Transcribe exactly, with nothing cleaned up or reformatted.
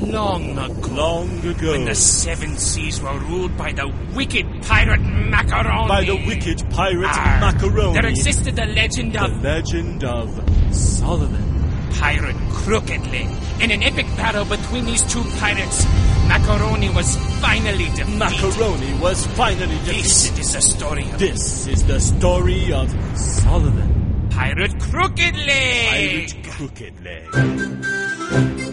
long ago. Long ago. When the seven seas were ruled by the wicked pirate Macaroni. By the wicked pirate Arr, Macaroni. There existed the legend The of... legend of Solomon. Pirate Crooked Leg. In an epic battle between these two pirates, Macaroni was finally defeated. Macaroni was finally defeated. This is the story of... This is the story of Solomon. Pirate Crooked Leg. Pirate Crooked Leg.